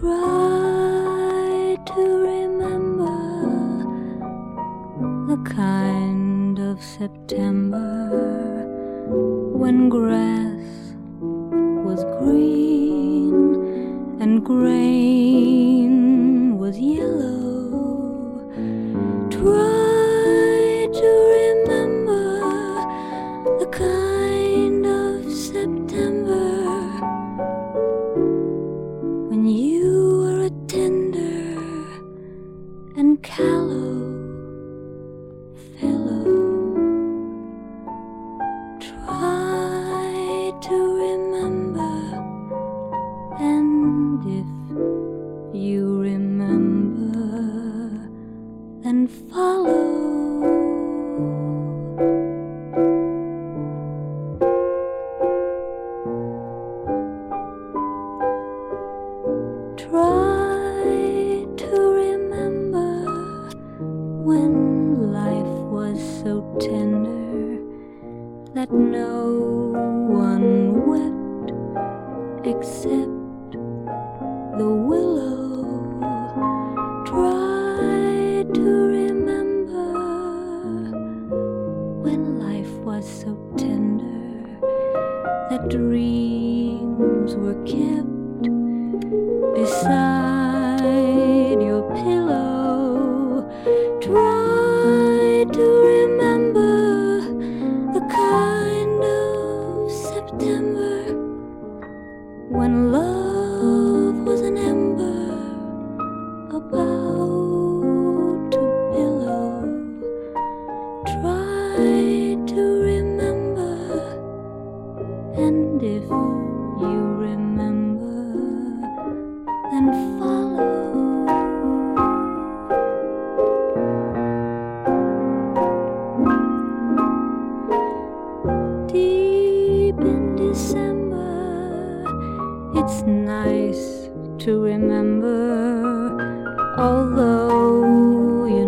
Try to remember the kind of September when grass was green and grain was yellow. Try to remember the kind of September when you were a tender and callow fellow. Try to remember, and if you remember, then follow. Try to remember when life was so tender that no one wept except the willow. Try to remember when life was so tender that dreams were kept beside your pillow. Try to remember the kind of September when love was an ember about to billow. Try to remember, and if you remember, then follow. Deep in December, it's nice to remember, although you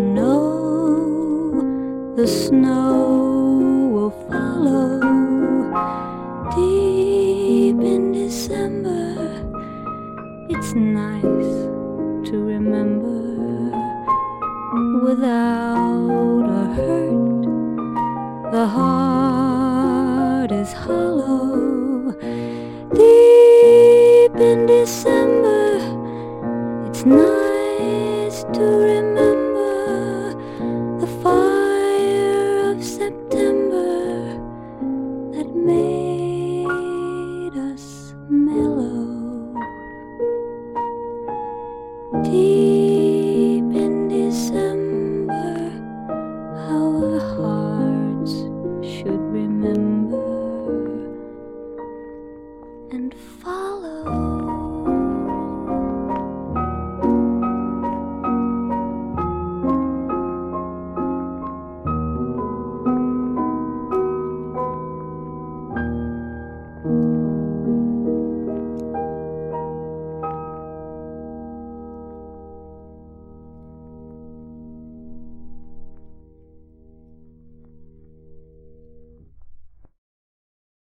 know the snow will follow. Deep in December, it's nice to remember without a hurt. The heart is hollow. Deep in December, it's nice to remember the fire of September that made us mellow. Deep in December, our hearts should remember and follow.